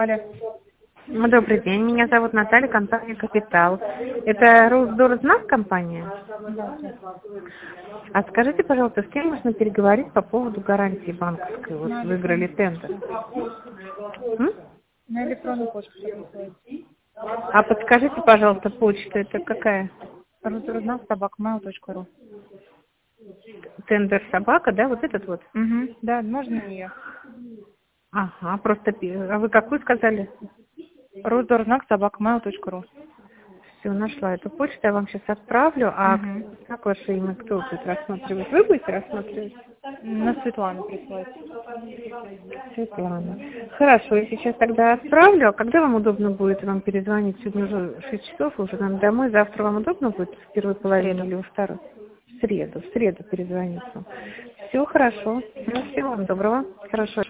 Алло. Добрый день, меня зовут Наталья, компания «Капитал». Это Росдорзнак компания? Да. А скажите, пожалуйста, с кем можно переговорить по поводу гарантии банковской? Вот выиграли тендер. На электронную почту присылайте. А подскажите, пожалуйста, почта это какая? Росдорзнак@mail.ru. Тендер собака, да, вот этот вот? Угу. Да, можно ее. Ага, просто, а вы какую сказали? Росдорзнак@mail.ru. Все, нашла эту почту, я вам сейчас отправлю. А как ваше имя, кто будет рассматривать? Вы будете рассматривать? На Светлану присылайте. Светлана. Хорошо, я сейчас тогда отправлю. А когда вам удобно будет вам перезвонить? Сегодня уже 6 часов, уже нам домой. Завтра вам удобно будет в первой половине или во второй? В среду перезвонить вам. Все хорошо. Ну, всего вам доброго. Хорошо.